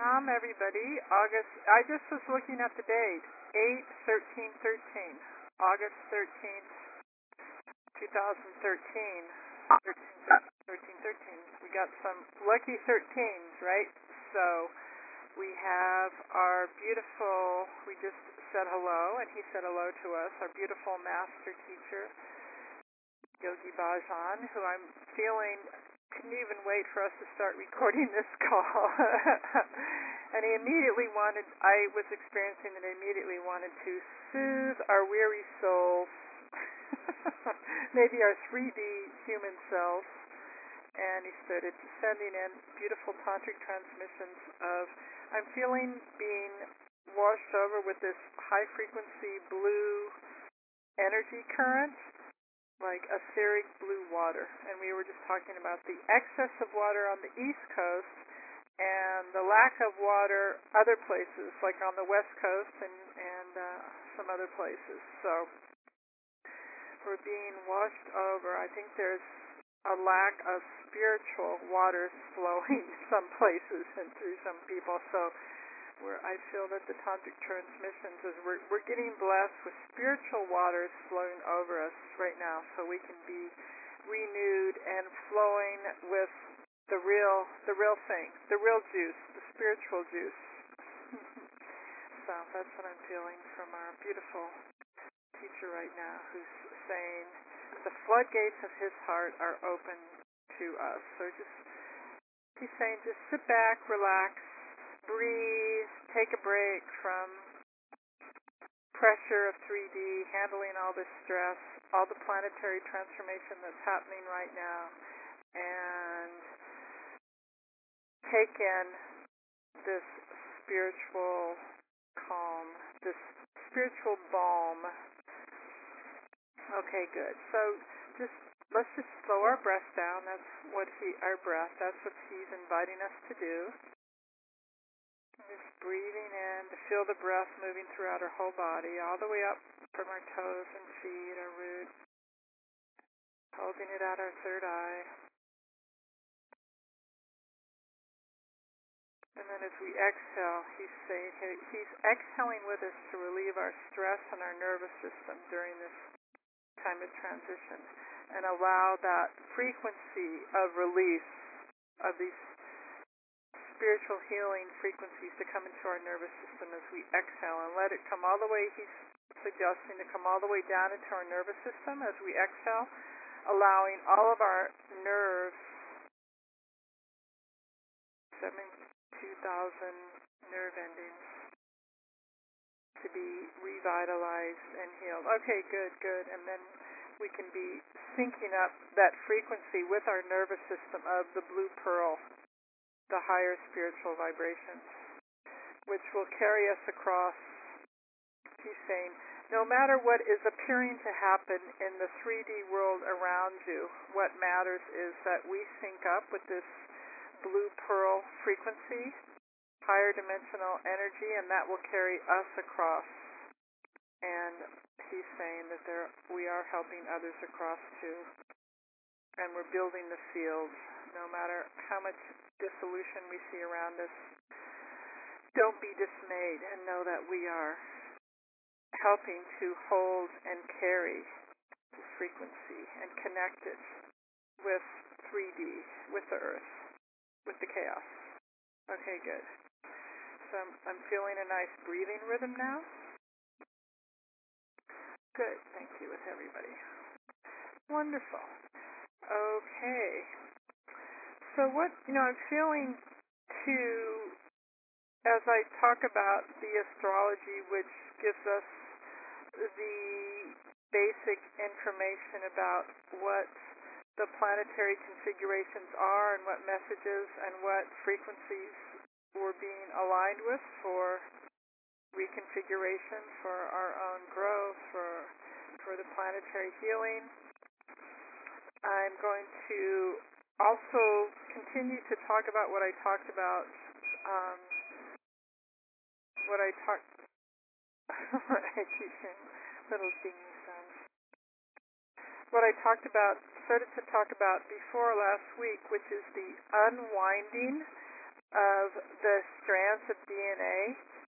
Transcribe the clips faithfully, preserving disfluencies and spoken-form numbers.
Tom, everybody. August, I just was looking at the date, eight thirteen thirteen, August thirteenth, twenty thirteen, thirteen thirteen. We got some lucky thirteens, right? So we have our beautiful, we just said hello, and he said hello to us, our beautiful master teacher, Yogi Bhajan, who I'm feeling couldn't even wait for us to start recording this call. And he immediately wanted, I was experiencing that he immediately wanted to soothe our weary souls, maybe our three D human selves. And he started sending in beautiful tantric transmissions of, I'm feeling being washed over with this high-frequency blue energy current, like etheric blue water. And we were just talking about the excess of water on the East Coast and the lack of water other places, like on the West Coast and, and uh, some other places. So we're being washed over. I think there's a lack of spiritual waters flowing some places and through some people. So where I feel that the tantric transmissions is we're, we're getting blessed with spiritual waters flowing over us right now, so we can be renewed and flowing with the real, the real thing, the real juice, the spiritual juice. So that's what I'm feeling from our beautiful teacher right now, who's saying the floodgates of his heart are open to us. So just, he's saying, just sit back, relax, breathe, take a break from pressure of three D, handling all this stress, all the planetary transformation that's happening right now, and take in this spiritual calm, this spiritual balm. Okay, good. So just let's just slow our breath down. That's what he, our breath, that's what he's inviting us to do. Just breathing in to feel the breath moving throughout our whole body, all the way up from our toes and feet, our root, holding it at our third eye. And then as we exhale, he's saying he's exhaling with us to relieve our stress and our nervous system during this time of transition, and allow that frequency of release of these spiritual healing frequencies to come into our nervous system as we exhale, and let it come all the way, he's suggesting to come all the way down into our nervous system as we exhale, allowing all of our nerves, seventy-two thousand nerve endings, to be revitalized and healed. Okay, good, good. And then we can be syncing up that frequency with our nervous system of the blue pearl, the higher spiritual vibrations, which will carry us across. He's saying, no matter what is appearing to happen in the three D world around you, what matters is that we sync up with this blue pearl frequency, higher dimensional energy, and that will carry us across. And he's saying that there, we are helping others across too. And we're building the field. No matter how much dissolution we see around us, don't be dismayed and know that we are helping to hold and carry this frequency and connect it with three D, with the earth, with the chaos. Okay, good. So I'm, I'm feeling a nice breathing rhythm now. Good, thank you with everybody. Wonderful. Okay. So what, you know, I'm feeling too, as I talk about the astrology, which gives us the basic information about what the planetary configurations are and what messages and what frequencies we're being aligned with for reconfiguration, for our own growth, for for the planetary healing. I'm going to also continue to talk about what I talked about, um, what I talked, I keep hearing little ding sounds. What I talked about, started to talk about before last week, which is the unwinding of the strands of D N A.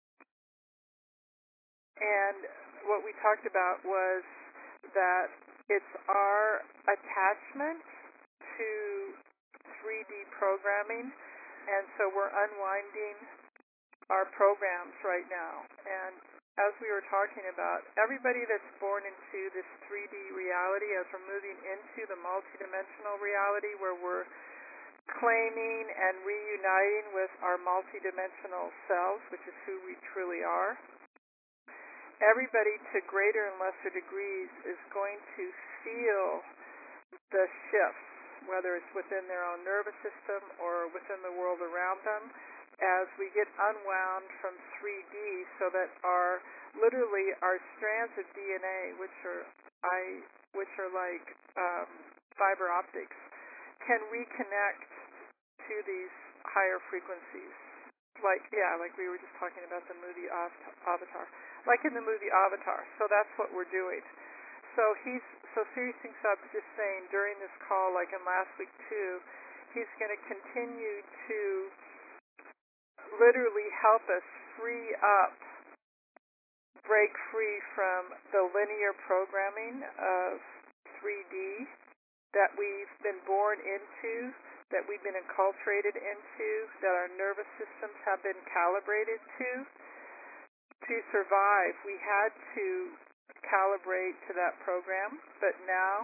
And what we talked about was that it's our attachment to three D programming, and so we're unwinding our programs right now. And as we were talking about, everybody that's born into this three D reality, as we're moving into the multidimensional reality where we're claiming and reuniting with our multidimensional selves, which is who we truly are, everybody to greater and lesser degrees is going to feel the shifts, whether it's within their own nervous system or within the world around them, as we get unwound from three D, so that our literally our strands of D N A, which are I, which are like um, fiber optics, can reconnect to these higher frequencies. Like yeah, like we were just talking about the movie Avatar, like in the movie Avatar. So that's what we're doing. So he's so Sirius Singh Sub is just saying during this call, like in last week too, he's going to continue to literally help us free up, break free from the linear programming of three D that we've been born into, that we've been enculturated into, that our nervous systems have been calibrated to. To survive, we had to calibrate to that program, but now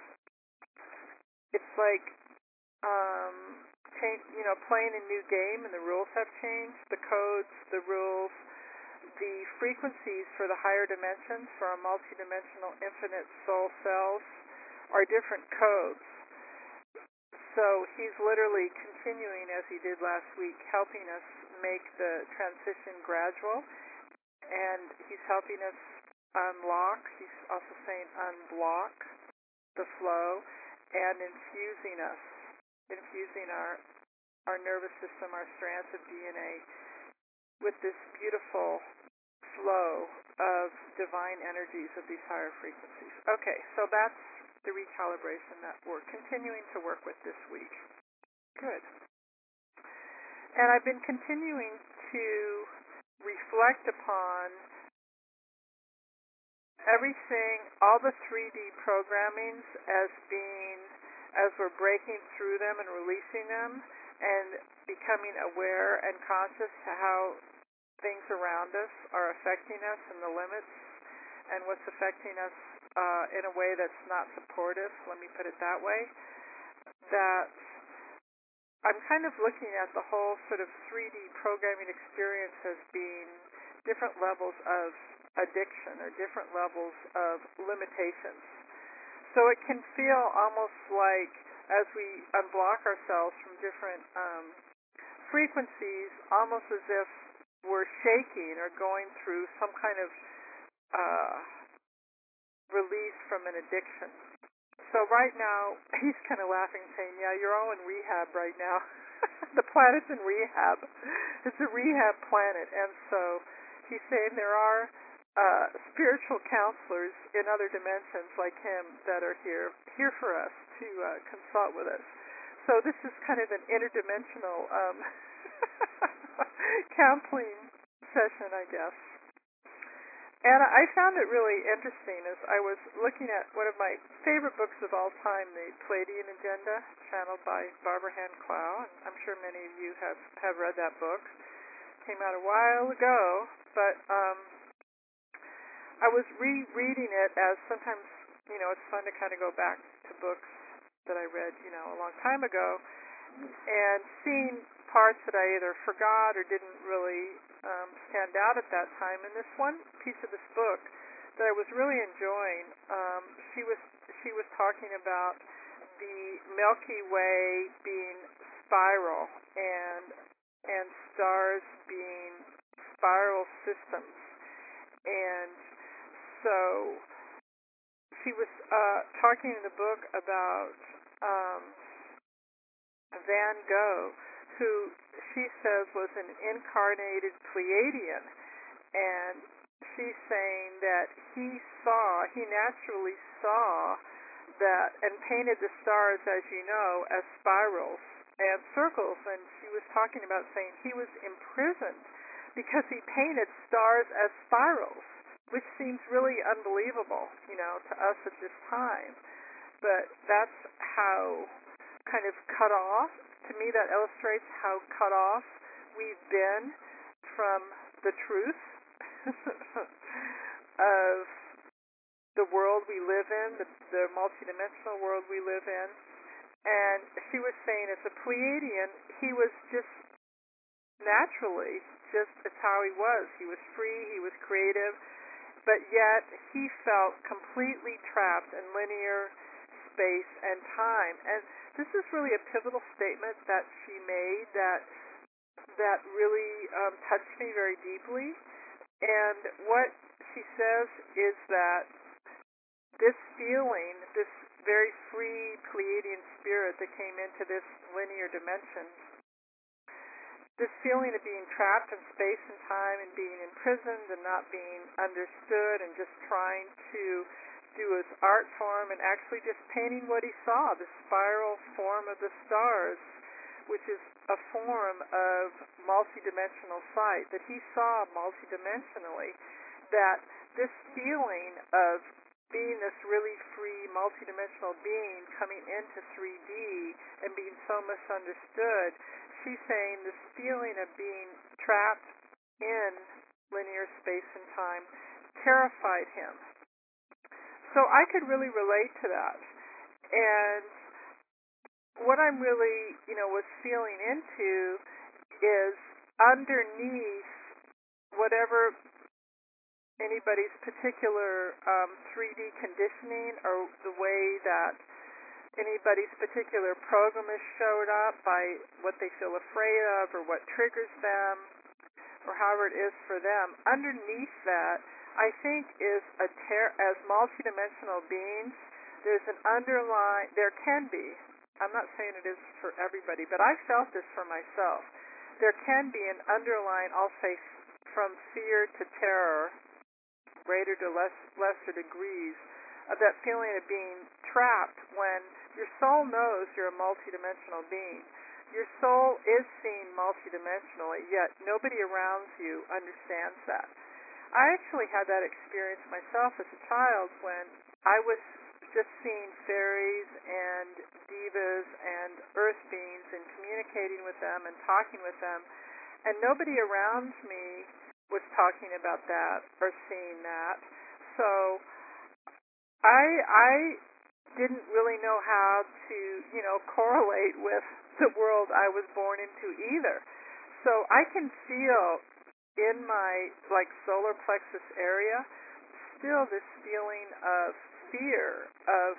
it's like um, change, you know, playing a new game, and the rules have changed. The codes, the rules, the frequencies for the higher dimensions, for our multidimensional infinite soul selves, are different codes. So he's literally continuing, as he did last week, helping us make the transition gradual, and he's helping us unlock, he's also saying unblock the flow, and infusing us, infusing our, our nervous system, our strands of D N A, with this beautiful flow of divine energies of these higher frequencies. Okay, so that's the recalibration that we're continuing to work with this week. Good. And I've been continuing to reflect upon everything, all the three D programmings as being, as we're breaking through them and releasing them and becoming aware and conscious to how things around us are affecting us and the limits and what's affecting us uh, in a way that's not supportive, let me put it that way, that I'm kind of looking at the whole sort of three D programming experience as being different levels of addiction or different levels of limitations. So it can feel almost like, as we unblock ourselves from different um, frequencies, almost as if we're shaking or going through some kind of uh, release from an addiction. So right now, he's kind of laughing, saying, yeah, you're all in rehab right now. The planet's in rehab. It's a rehab planet. And so he's saying there are uh, spiritual counselors in other dimensions like him that are here, here for us to uh, consult with us. So this is kind of an interdimensional um, counseling session, I guess. And I found it really interesting as I was looking at one of my favorite books of all time, The Pleiadian Agenda, channeled by Barbara Hand Clow. I'm sure many of you have, have read that book. It came out a while ago, but um, I was rereading it as sometimes, you know, it's fun to kind of go back to books that I read, you know, a long time ago, and seeing parts that I either forgot or didn't really um, stand out at that time. And this one piece of this book that I was really enjoying, um, she was she was talking about the Milky Way being spiral and and stars being spiral systems, and so she was uh, talking in the book about um, Van Gogh, who she says was an incarnated Pleiadian, and she's saying that he saw, he naturally saw that and painted the stars, as you know, as spirals, and circles, and she was talking about saying he was imprisoned because he painted stars as spirals, which seems really unbelievable, you know, to us at this time. But that's how kind of cut off, to me that illustrates how cut off we've been from the truth of the world we live in, the, the multidimensional world we live in. And she was saying as a Pleiadian, he was just naturally, just it's how he was. He was free, he was creative, but yet he felt completely trapped in linear space and time. And this is really a pivotal statement that she made that that really um, touched me very deeply. And what she says is that this feeling, this very free Pleiadian spirit that came into this linear dimension, this feeling of being trapped in space and time and being imprisoned and not being understood and just trying to do his art form and actually just painting what he saw, the spiral form of the stars, which is a form of multidimensional sight, that he saw multidimensionally, that this feeling of being this really free multidimensional being coming into three D and being so misunderstood, she's saying this feeling of being trapped in linear space and time terrified him. So I could really relate to that. And what I'm really, you know, was feeling into is underneath whatever anybody's particular um, three D conditioning or the way that anybody's particular program is showed up by what they feel afraid of or what triggers them or however it is for them. Underneath that, I think, is a ter- as multidimensional beings, there's an underlying, there can be, I'm not saying it is for everybody, but I felt this for myself. There can be an underlying, I'll say, from fear to terror, greater to less, lesser degrees, of that feeling of being trapped when your soul knows you're a multidimensional being. Your soul is seen multidimensionally, yet nobody around you understands that. I actually had that experience myself as a child when I was just seeing fairies and divas and earth beings and communicating with them and talking with them, and nobody around me was talking about that or seeing that. So I I didn't really know how to, you know, correlate with the world I was born into either. So I can feel in my, like, solar plexus area still this feeling of fear, of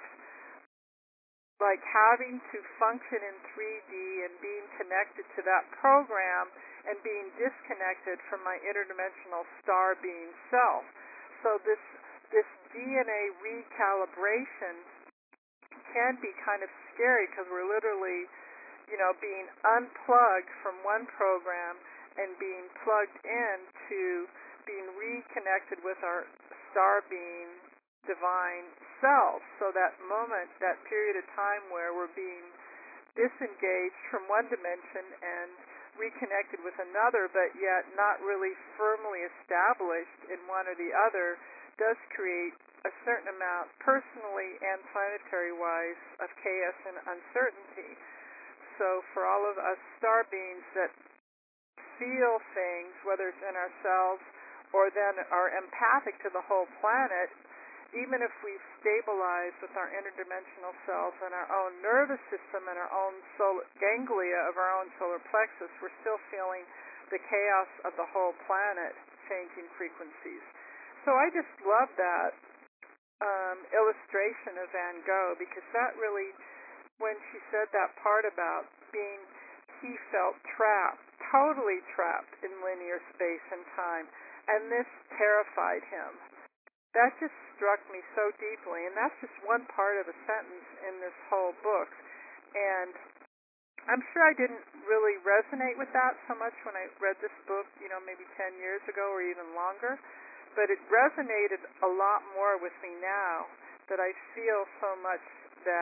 like having to function in three D and being connected to that program and being disconnected from my interdimensional star being self. So this this D N A recalibration can be kind of scary because we're literally, you know, being unplugged from one program and being plugged into being reconnected with our star being divine self. So that moment, that period of time where we're being disengaged from one dimension and reconnected with another, but yet not really firmly established in one or the other, does create a certain amount, personally and planetary-wise, of chaos and uncertainty. So for all of us star beings that feel things, whether it's in ourselves or then are empathic to the whole planet, even if we stabilize with our interdimensional selves and our own nervous system and our own solar ganglia of our own solar plexus, we're still feeling the chaos of the whole planet changing frequencies. So I just love that um, illustration of Van Gogh, because that really, when she said that part about being, he felt trapped, totally trapped in linear space and time, and this terrified him. That just struck me so deeply, and that's just one part of a sentence in this whole book. And I'm sure I didn't really resonate with that so much when I read this book, you know, maybe ten years ago or even longer, but it resonated a lot more with me now, that I feel so much that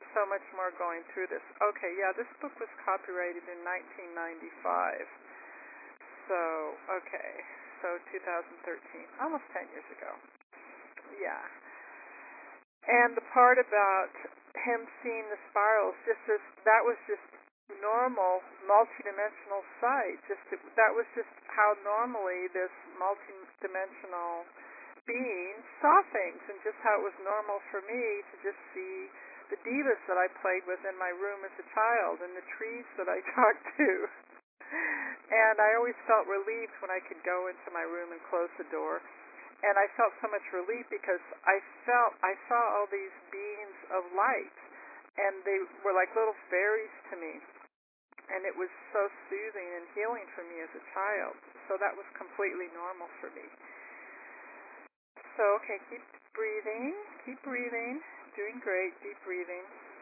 so much more going through this. Okay, yeah, this book was copyrighted in nineteen ninety-five. So, okay, so two thousand thirteen, almost ten years ago. Yeah. And the part about him seeing the spirals, just as that was just normal multidimensional sight. Just to, that was just how normally this multidimensional being saw things, and just how it was normal for me to just see the divas that I played with in my room as a child, and the trees that I talked to. And I always felt relieved when I could go into my room and close the door. And I felt so much relief because I felt I saw all these beings of light, and they were like little fairies to me. And it was so soothing and healing for me as a child. So that was completely normal for me. So, okay, keep breathing, keep breathing, doing great, deep breathing.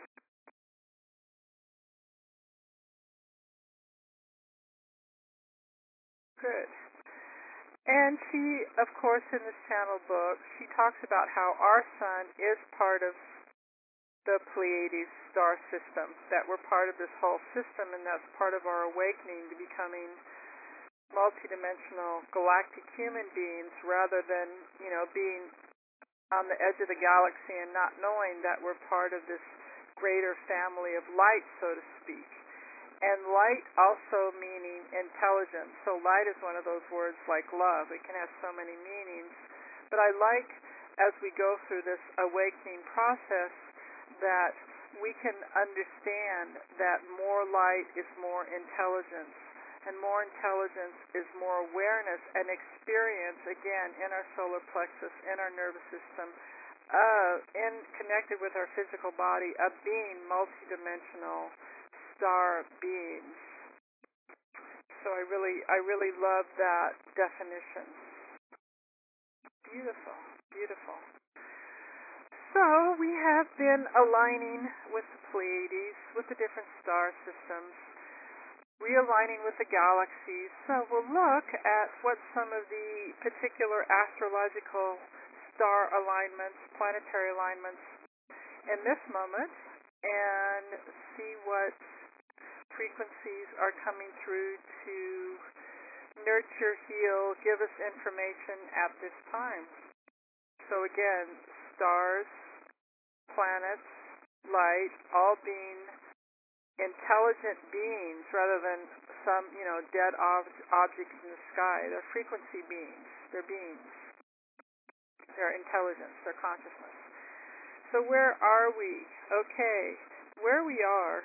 Good. And she, of course, in this channel book, she talks about how our sun is part of the Pleiades star system, that we're part of this whole system, and that's part of our awakening to becoming multidimensional galactic human beings, rather than, you know, being on the edge of the galaxy and not knowing that we're part of this greater family of light, so to speak. And light also meaning intelligence. So light is one of those words like love. It can have so many meanings. But I like, as we go through this awakening process, that we can understand that more light is more intelligence, and more intelligence is more awareness and experience, again, in our solar plexus, in our nervous system, uh, in connected with our physical body, of being multidimensional star beings. So I really, I really love that definition. Beautiful, beautiful. So we have been aligning with the Pleiades, with the different star systems, realigning with the galaxies. So we'll look at what some of the particular astrological star alignments, planetary alignments in this moment, and see what frequencies are coming through to nurture, heal, give us information at this time. So again, stars, planets, light, all being intelligent beings rather than some, you know, dead ob- objects in the sky. They're frequency beings. They're beings. They're intelligence. They're consciousness. So where are we? Okay, where we are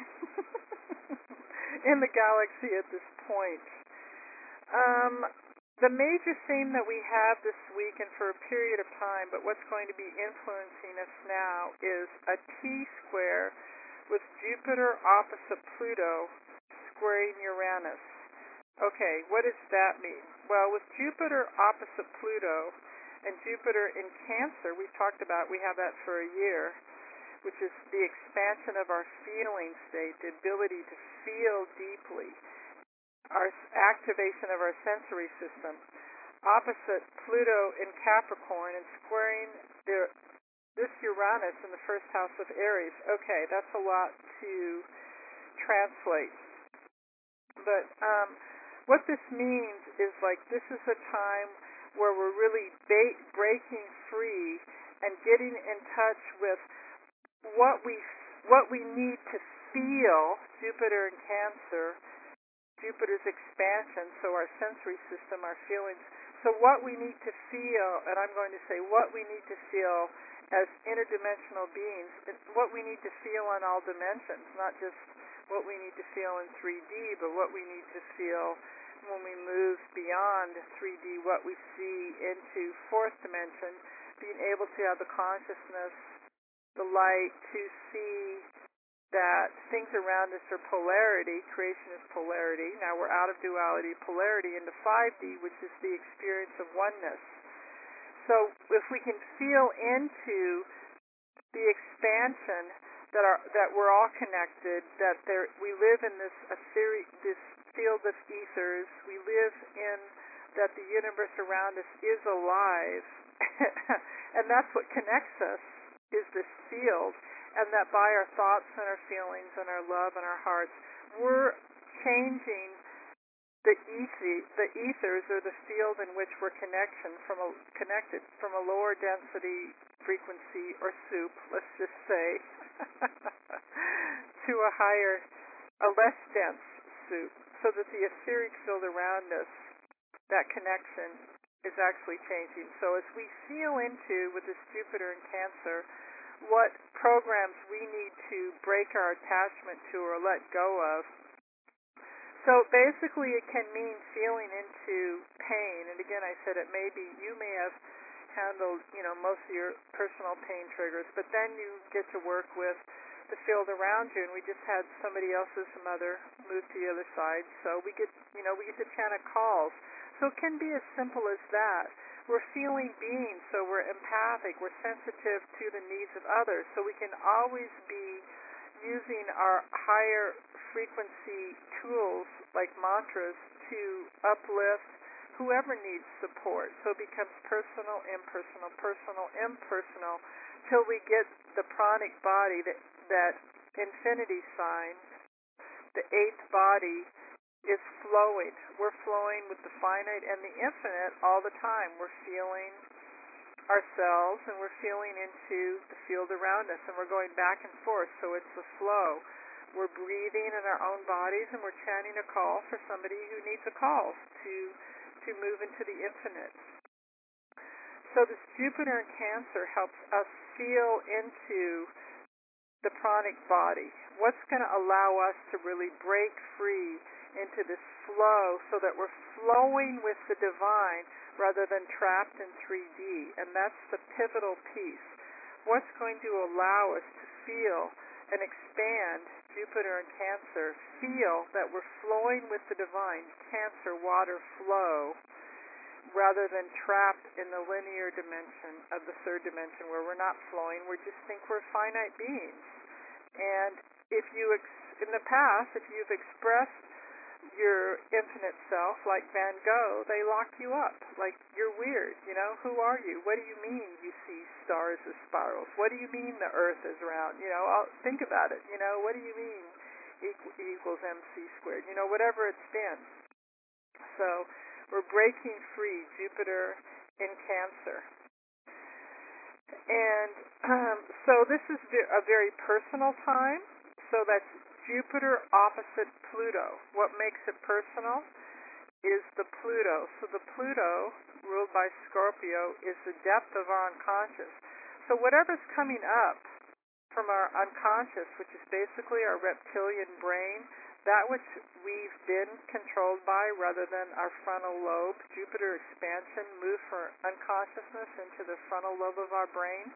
in the galaxy at this point. Um, the major theme that we have this week and for a period of time, but what's going to be influencing us now, is a T-square with Jupiter opposite Pluto squaring Uranus. Okay, what does that mean? Well, with Jupiter opposite Pluto and Jupiter in Cancer, we've talked about, we have that for a year, which is the expansion of our feeling state, the ability to feel deeply, our activation of our sensory system. Opposite Pluto in Capricorn and squaring the this Uranus in the first house of Aries. Okay, that's a lot to translate. But um, what this means is, like, this is a time where we're really ba- breaking free and getting in touch with what we what we need to feel. Jupiter in Cancer, Jupiter's expansion, so our sensory system, our feelings. So what we need to feel, and I'm going to say what we need to feel as interdimensional beings, what we need to feel on all dimensions, not just what we need to feel in three D, but what we need to feel when we move beyond three D, what we see into fourth dimension, being able to have the consciousness, the light, to see that things around us are polarity. Creation is polarity. Now we're out of duality, polarity, into five D, which is the experience of oneness. So if we can feel into the expansion that are that we're all connected, that there we live in this etheri- this field of ethers, we live in that the universe around us is alive, and that's what connects us, is this field. and that by our thoughts and our feelings and our love and our hearts, we're changing the ethy, the ethers, or the field in which we're connection from a, connected from a lower density frequency or soup, let's just say, to a higher, a less dense soup, so that the etheric field around us, that connection, is actually changing. So as we feel into, with this Jupiter in Cancer, what programs we need to break our attachment to or let go of. So basically it can mean feeling into pain. And again, I said it may be, you may have handled, you know, most of your personal pain triggers, but then you get to work with the field around you, and we just had somebody else's mother move to the other side, so we get, you know, we get to channel calls. So it can be as simple as that. We're feeling beings, so we're empathic, we're sensitive to the needs of others, so we can always be using our higher frequency tools like mantras to uplift whoever needs support. So it becomes personal, impersonal, personal, impersonal, till we get the pranic body, that, that infinity sign, the eighth body, is flowing. We're flowing with the finite and the infinite all the time. We're feeling ourselves, and we're feeling into the field around us, and we're going back and forth, so it's a flow. We're breathing in our own bodies, and we're chanting a call for somebody who needs a call to to move into the infinite. So this Jupiter in Cancer helps us feel into the pranic body. What's going to allow us to really break free into this flow, so that we're flowing with the divine rather than trapped in three D. And that's the pivotal piece. What's going to allow us to feel and expand, Jupiter in Cancer, feel that we're flowing with the divine, Cancer, water, flow, rather than trapped in the linear dimension of the third dimension where we're not flowing, we just think we're finite beings. And if you, ex- in the past, if you've expressed your infinite self, like Van Gogh, they lock you up. Like, you're weird, you know? Who are you? What do you mean you see stars as spirals? What do you mean the Earth is round? You know, I'll think about it. You know, what do you mean equal, equals mc squared? You know, whatever it's been. So we're breaking free, Jupiter in Cancer. And um, so this is a very personal time. So that's Jupiter opposite Pluto. What makes it personal is the Pluto. So the Pluto, ruled by Scorpio, is the depth of our unconscious. So whatever's coming up from our unconscious, which is basically our reptilian brain, that which we've been controlled by rather than our frontal lobe, Jupiter expansion, move from unconsciousness into the frontal lobe of our brain.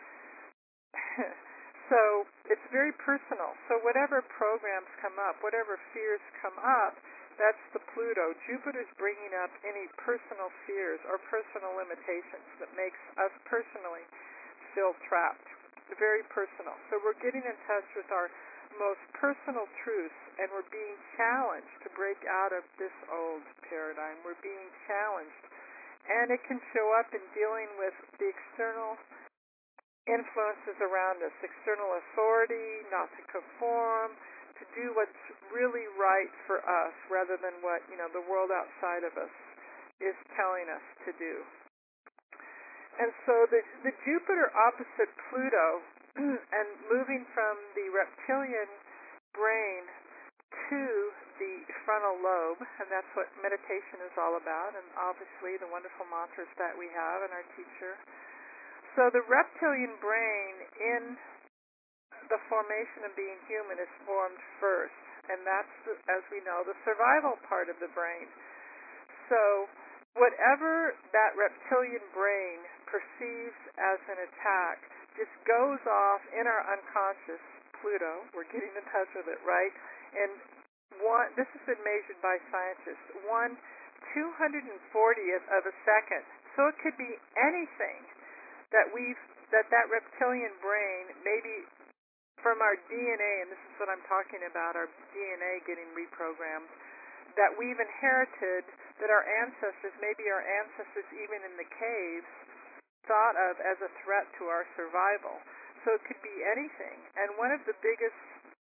So it's very personal. So whatever programs come up, whatever fears come up, that's the Pluto. Jupiter's bringing up any personal fears or personal limitations that makes us personally feel trapped. Very personal. So we're getting in touch with our most personal truths, and we're being challenged to break out of this old paradigm. We're being challenged. And it can show up in dealing with the external influences around us, external authority, not to conform, to do what's really right for us rather than what, you know, the world outside of us is telling us to do. And so the, the Jupiter opposite Pluto and moving from the reptilian brain to the frontal lobe, and that's what meditation is all about, and obviously the wonderful mantras that we have and our teacher. So the reptilian brain in the formation of being human is formed first, and that's, as we know, the survival part of the brain. So whatever that reptilian brain perceives as an attack just goes off in our unconscious, Pluto, we're getting in touch with it, right? And one, this has been measured by scientists, one two hundred fortieth of a second. So it could be anything that we've, that that reptilian brain, maybe from our D N A, and this is what I'm talking about, our D N A getting reprogrammed, that we've inherited, that our ancestors, maybe our ancestors even in the caves, thought of as a threat to our survival. So it could be anything. And one of the biggest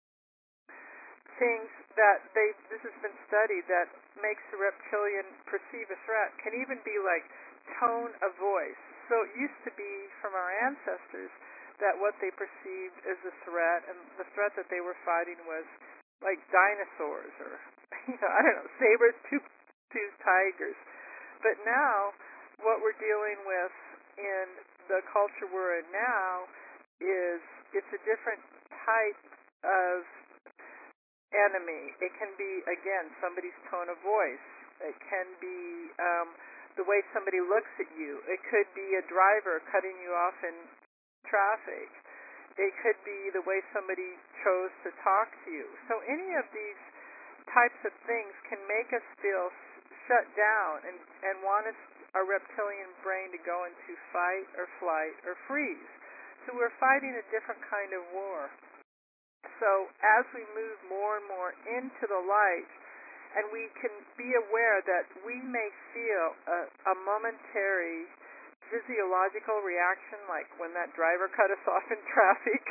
things that they this has been studied that makes the reptilian perceive a threat can even be like tone of voice. So it used to be from our ancestors that what they perceived as a threat, and the threat that they were fighting was like dinosaurs or you know, I don't know, saber-toothed tigers. But now what we're dealing with in the culture we're in now is it's a different type of enemy. It can be, again, somebody's tone of voice. It can be um, the way somebody looks at you. It could be a driver cutting you off in traffic. It could be the way somebody chose to talk to you. So any of these types of things can make us feel shut down and, and want us, our reptilian brain to go into fight or flight or freeze. So we're fighting a different kind of war. So as we move more and more into the light, and we can be aware that we may feel a, a momentary physiological reaction, like when that driver cut us off in traffic.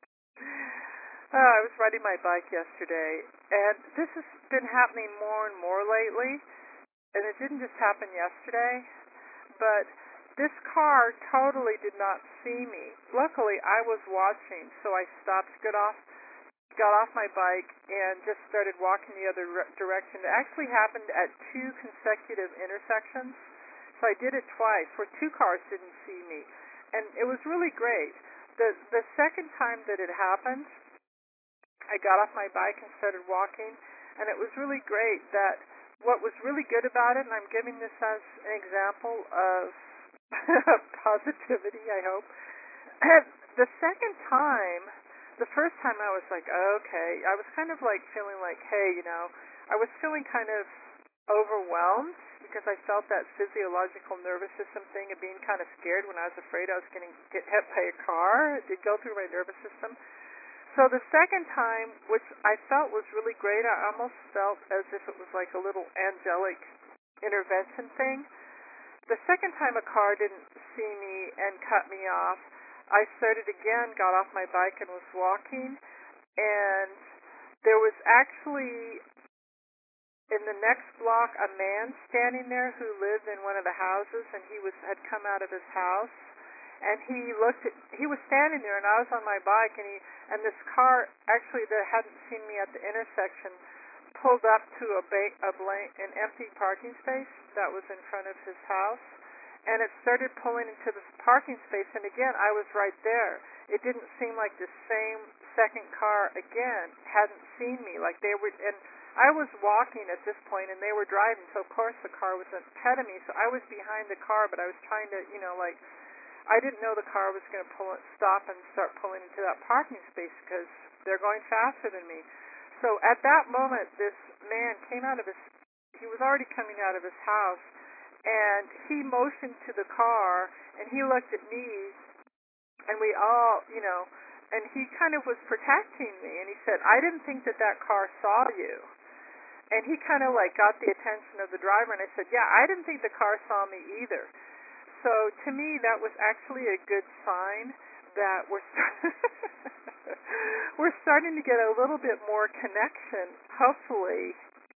uh, I was riding my bike yesterday, and this has been happening more and more lately, and it didn't just happen yesterday, but this car totally did not see me. Luckily, I was watching, so I stopped, got off, got off my bike, and just started walking the other re- direction. It actually happened at two consecutive intersections, so I did it twice, where two cars didn't see me, and it was really great. The the second time that it happened, I got off my bike and started walking, and it was really great that what was really good about it, and I'm giving this as an example of positivity, I hope. The second time, the first time I was like, okay, I was kind of like feeling like, hey, you know, I was feeling kind of overwhelmed because I felt that physiological nervous system thing of being kind of scared when I was afraid I was going to get hit by a car. It did go through my nervous system. So the second time, which I felt was really great, I almost felt as if it was like a little angelic intervention thing. The second time a car didn't see me and cut me off, I started again, got off my bike and was walking, and there was actually in the next block a man standing there who lived in one of the houses, and he was had come out of his house, and he looked at, he was standing there, and I was on my bike, and he and this car actually that hadn't seen me at the intersection pulled up to a ba- a blank, an empty parking space that was in front of his house, and it started pulling into this parking space, and again I was right there. It didn't seem like the same second car again hadn't seen me, like they were, and I was walking at this point, and they were driving, so of course the car was ahead of me, so I was behind the car, but I was trying to, you know, like, I didn't know the car was going to pull it, stop and start pulling into that parking space because they're going faster than me. So at that moment, this man came out of his, he was already coming out of his house, and he motioned to the car, and he looked at me, and we all, you know, and he kind of was protecting me, and he said, I didn't think that that car saw you. And he kind of like got the attention of the driver, and I said, yeah, I didn't think the car saw me either. So to me, that was actually a good sign that we're start- we're starting to get a little bit more connection, hopefully,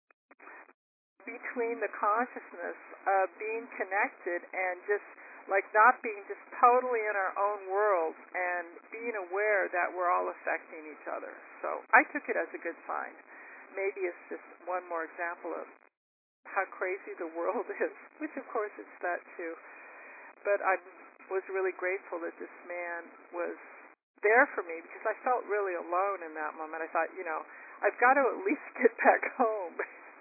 between the consciousness of being connected and just like not being just totally in our own world and being aware that we're all affecting each other. So I took it as a good sign. Maybe it's just one more example of how crazy the world is, which of course it's that too. But I was really grateful that this man was there for me because I felt really alone in that moment. I thought, you know, I've got to at least get back home,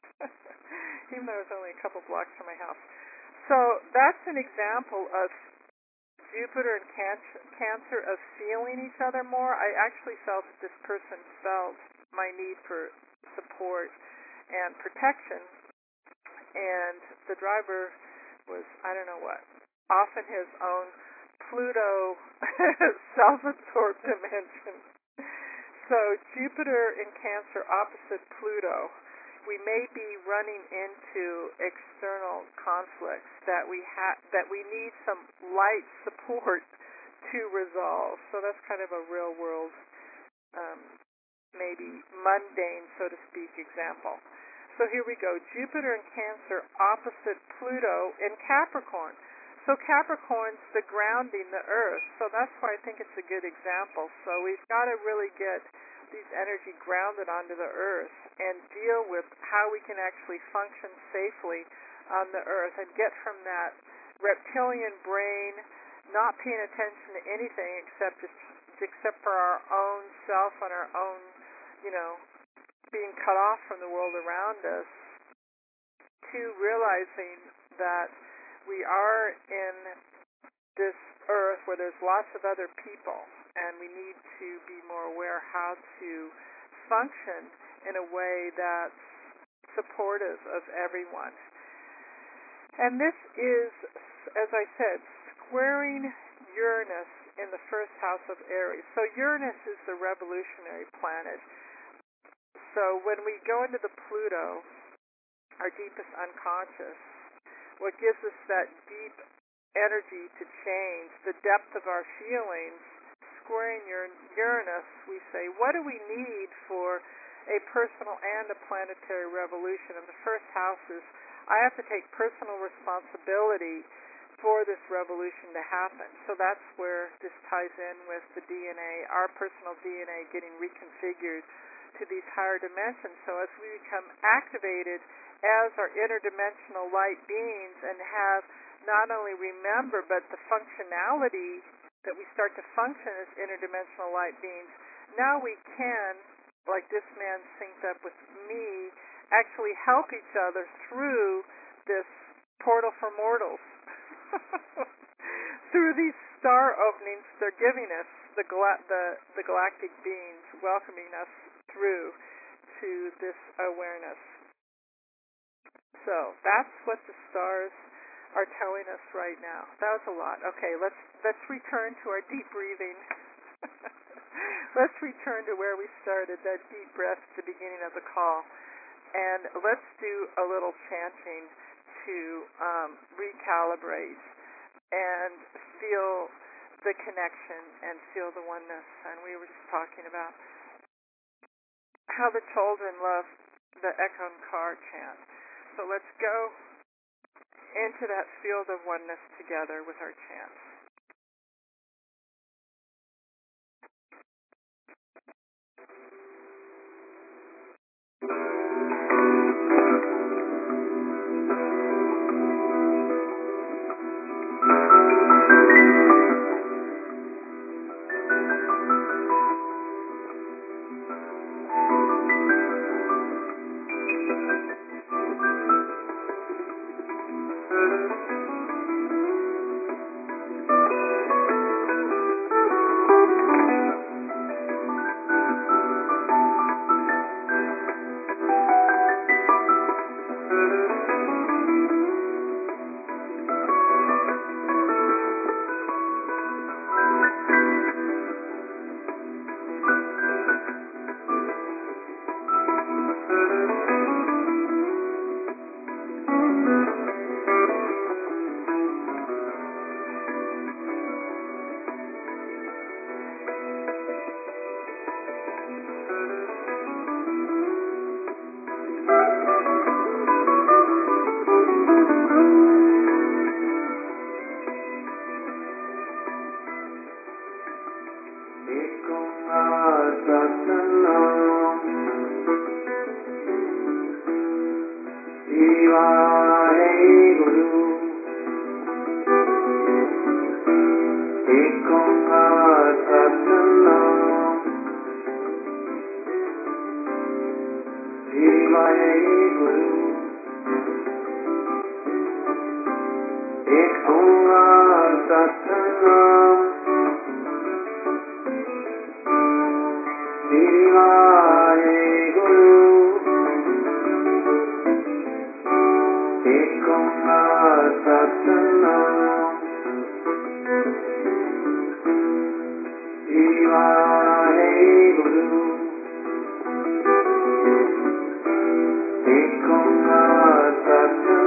even though it was only a couple blocks from my house. So that's an example of Jupiter and Cancer, cancer of feeling each other more. I actually felt that this person felt my need for support and protection, and the driver was, I don't know what, off in his own Pluto self-absorbed dimension. So Jupiter in Cancer opposite Pluto, we may be running into external conflicts that we ha- that we need some light support to resolve. So that's kind of a real world, um, maybe mundane, so to speak, example. So here we go. Jupiter in Cancer opposite Pluto in Capricorn. So Capricorn's the grounding, the earth. So that's why I think it's a good example. So we've got to really get these energy grounded onto the earth and deal with how we can actually function safely on the earth and get from that reptilian brain, not paying attention to anything except just, except for our own self and our own, you know, being cut off from the world around us, to realizing that we are in this earth where there's lots of other people, and we need to be more aware how to function in a way that's supportive of everyone. And this is, as I said, squaring Uranus in the first house of Aries. So Uranus is the revolutionary planet. So when we go into the Pluto, our deepest unconscious, what gives us that deep energy to change, the depth of our feelings, squaring Uranus, we say, what do we need for a personal and a planetary revolution? And the first house is, I have to take personal responsibility for this revolution to happen. So that's where this ties in with the D N A, our personal D N A getting reconfigured to these higher dimensions. So as we become activated as our interdimensional light beings and have not only remember but the functionality that we start to function as interdimensional light beings, now we can, like this man synced up with me, actually help each other through this portal for mortals. Through these star openings they're giving us, the, gal- the, the galactic beings welcoming us through to this awareness. So that's what the stars are telling us right now. That was a lot. Okay, let's let's return to our deep breathing. Let's return to where we started, that deep breath at the beginning of the call. And let's do a little chanting to um, recalibrate and feel the connection and feel the oneness. And we were just talking about how the children love the Ekankar chant. So let's go into that field of oneness together with our chants.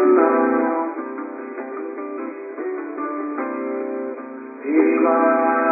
Shiva.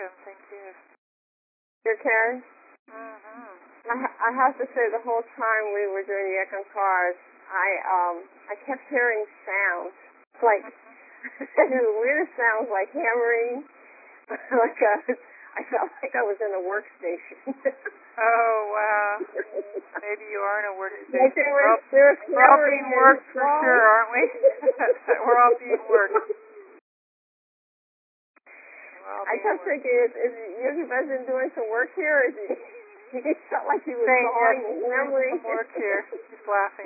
welcome. Thank you. Dear Karen, Mm-hmm. I, ha- I have to say the whole time we were doing the Ekam cards, I um I kept hearing sounds like the weirdest sounds like hammering, like a, I felt like I was in a workstation. Oh, wow. Maybe you are in a workstation. Like they were, We're all, they were we're all being worked for strong. sure, aren't we? We're all being worked. We're all I being kept worked. thinking, is, is Yogi Bhajan doing some work here? Or is he, he felt like he was Saying, sawing yes, and hammering. some work here. He's laughing.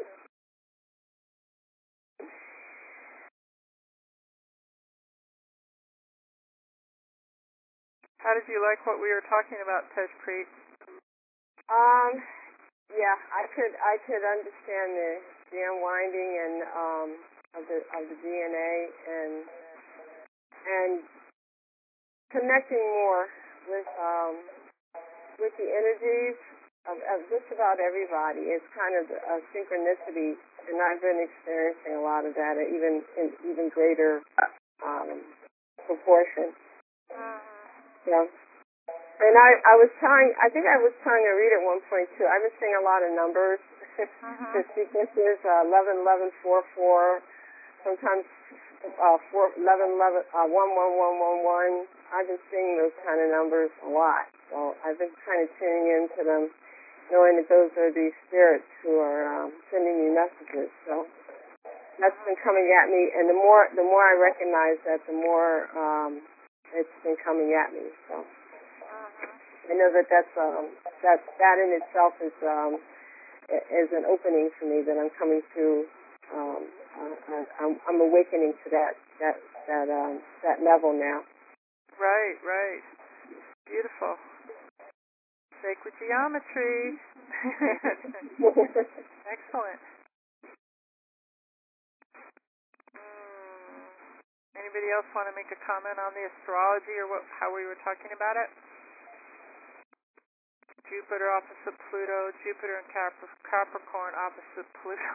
How did you like what we were talking about, Tejpreet? Um, yeah, I could I could understand the, the unwinding and um of the of the D N A and and connecting more with um with the energies of, of just about everybody. It's kind of a synchronicity, and I've been experiencing a lot of that, even in even greater um, proportion. Yeah. And I, I was telling, I think I was telling a read at one point too. I've been seeing a lot of numbers, Mm-hmm. the sequences, uh, eleven, eleven, four, four, sometimes uh, four, eleven, eleven, uh, one, one, one, one, one. I've been seeing those kind of numbers a lot. So I've been kind of tuning into them, knowing that those are the spirits who are um, sending me messages. So that's been coming at me, and the more the more I recognize that, the more um, it's been coming at me. So. I know that that's um that that in itself is um is an opening for me, that I'm coming to um uh, I'm I'm awakening to that that that um that level now. Right, right. Beautiful. Sacred geometry. Excellent. Mm. Anybody else want to make a comment on the astrology or what how we were talking about it? Jupiter opposite Pluto, Jupiter and Cap- Capricorn opposite Pluto.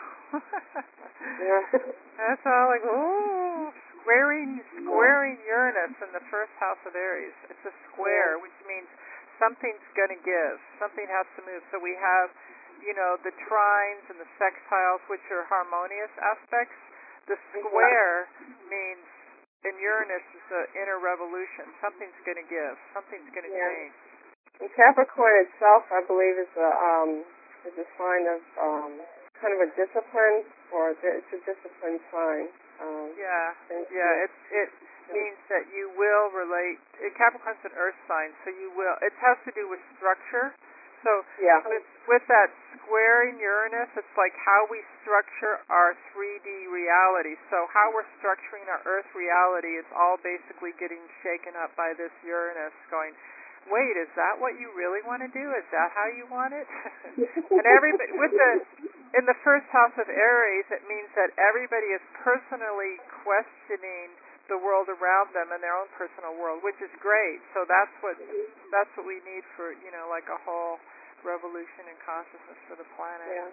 That's all like, ooh, squaring, squaring Uranus in the first house of Aries. It's a square, which means something's going to give. Something has to move. So we have, you know, the trines and the sextiles, which are harmonious aspects. The square means, in Uranus, is the inner revolution. Something's going to give. Something's going to Yeah. change. And Capricorn itself, I believe, is a um is a sign of um kind of a discipline, or it's a discipline sign. Um, yeah, yeah. It it means that you will relate. Capricorn's an Earth sign, so you will. It has to do with structure. So yeah. with with that squaring Uranus, it's like how we structure our three D reality. So how we're structuring our Earth reality is all basically getting shaken up by this Uranus going, wait, is that what you really want to do? Is that how you want it? And everybody with the in the first house of Aries, it means that everybody is personally questioning the world around them and their own personal world, which is great. So that's what that's what we need for, you know, like a whole revolution in consciousness for the planet. Yeah.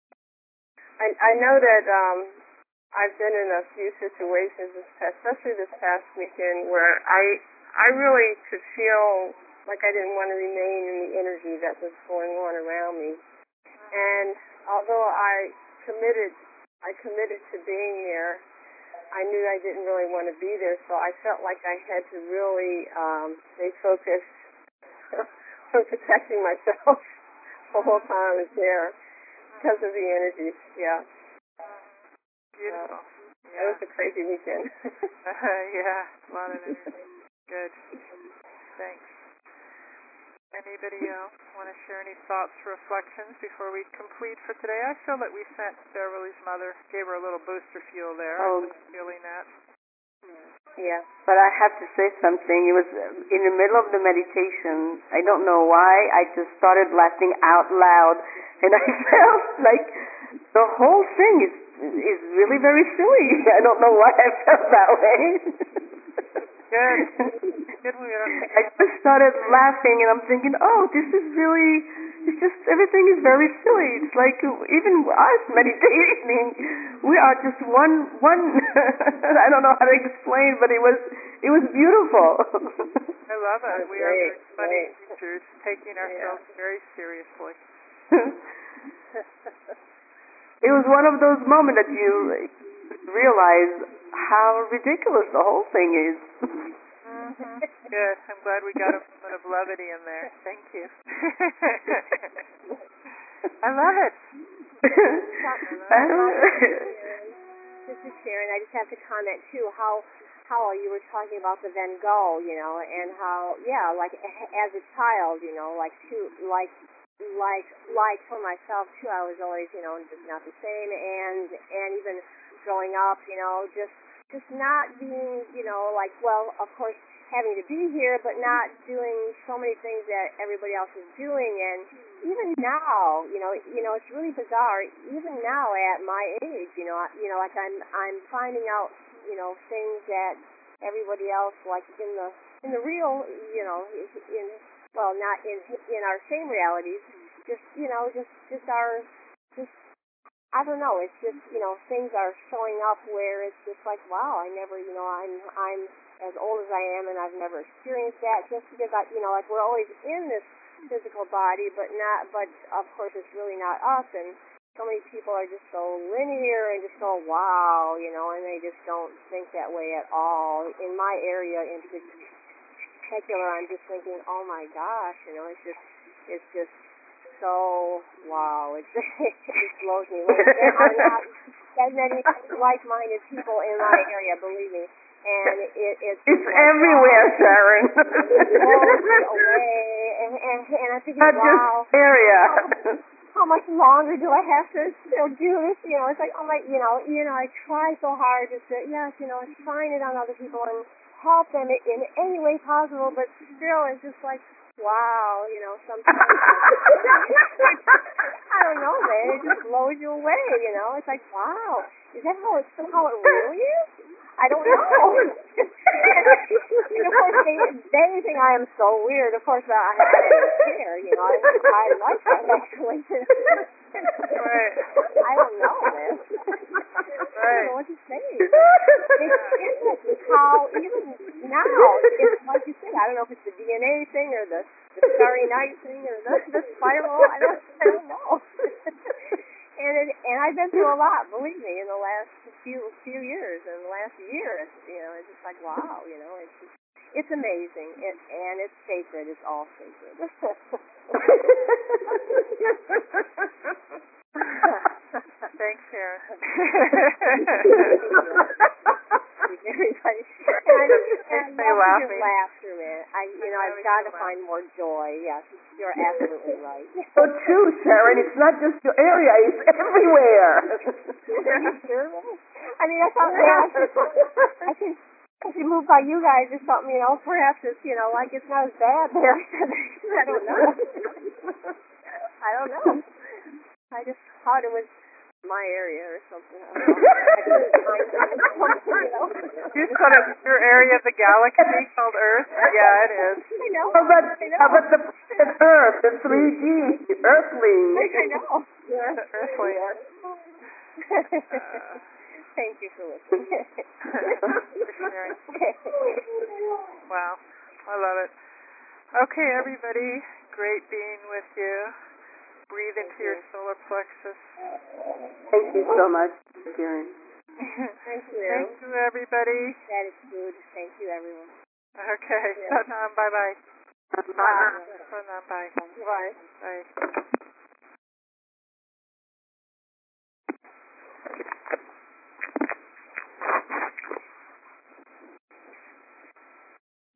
I I know that um I've been in a few situations, this past, especially this past weekend, where I I really could feel like I didn't want to remain in the energy that was going on around me. And although I committed, I committed to being there, I knew I didn't really want to be there, so I felt like I had to really um, stay focused on protecting myself the whole time I was there because of the energy. Yeah. Beautiful. Uh, yeah. That was a crazy weekend. uh, yeah, a lot of energy. Good. Thanks. Anybody else want to share any thoughts, reflections before we complete for today? I feel that we sent Beverly's mother, gave her a little booster fuel there. Oh. I was feeling that. Yeah. But I have to say something. It was in the middle of the meditation. I don't know why. I just started laughing out loud, and I felt like the whole thing is is really very silly. I don't know why I felt that way. Good. Good. We don't think I just started laughing, and I'm thinking, oh, this is really, it's just, everything is very silly. It's like, even us meditating, we are just one, one, I don't know how to explain, but it was, it was beautiful. I love it. That's We are great, very funny great. creatures, taking ourselves very seriously. It was one of those moments that you realize how ridiculous the whole thing is. Mm-hmm. Good. I'm glad we got a moment of levity in there. Thank you. I love it. I love it. This is Sharon. I just have to comment too how how you were talking about the Van Gogh, you know, and how yeah, like as a child, you know, like to like like like for myself too, I was always, you know, just not the same, and and even growing up, you know, just just not being, you know, like, well, of course having to be here, but not doing so many things that everybody else is doing. And even now, you know, you know, it's really bizarre. Even now, at my age, you know, you know, like I'm, I'm finding out, you know, things that everybody else, like in the, in the real, you know, in, well, not in, in our same realities, just, you know, just, just our, just. I don't know. It's just, you know, things are showing up where it's just like, wow, I never, you know, I'm, I'm as old as I am, and I've never experienced that. Just because I, you know, like we're always in this physical body, but not, but of course it's really not us. And so many people are just so linear and just go, wow, you know, and they just don't think that way at all. In my area in particular, I'm just thinking, oh my gosh, you know, it's just, it's just. So, wow, it, it just blows me away. There are not as many like-minded people in my area, believe me. And it, it's... It's like, everywhere, wow, Sharon. It blows me away. And, and, and I'm thinking, not wow. Just area. How, how much longer do I have to still do this? You know, it's like, oh my, you know, you know, I try so hard just to, yes, you know, shine it on other people and help them in any way possible, but still it's just like, wow, you know, sometimes I don't know, man. It just blows you away, you know. It's like, wow, is that how it somehow it really is? I don't know. And of course, they, they think I am so weird. Of course, I, I don't care, you know. I, I like that actually. Right. I don't know, man. I don't know what to say. It's interesting how even now, it's like you said, I don't know if it's the D N A thing or the, the Starry Night thing or the, the spiral. I don't, I don't know. and it, and I've been through a lot, believe me, in the last few few years. In the last year, it's, you know, it's just like wow, you know, it's just, it's amazing, it, and it's sacred. It's all sacred. Thanks, Sharon. Everybody, and I, and I love your laughing. laughter, man. I, you know, I've got to find more joy. Yes, you're absolutely right. So true, Sharon. It's not just your area; it's everywhere. Sure. I mean, I thought, man, I should, I should, I should move by you guys or something. You know, perhaps it's, you know, like it's not as bad there. I don't know. I don't know. I just thought it was my area or something. I don't know. You thought it was your area of the galaxy called Earth? Yeah, it is. I know. How about, I know. how about the planet Earth, the three G, the Earthling? I know. Yeah. The Earthling. Uh, Thank you for listening. For sharing. Wow. I love it. Okay, everybody. Great being with you. Breathe into Thank your you. solar plexus. Thank you so much, Sharon. Thank you. Thank you, everybody. Gratitude. Thank you, everyone. Okay. Bye-bye. Bye-bye. Bye. Bye-bye. Bye. Bye. Bye.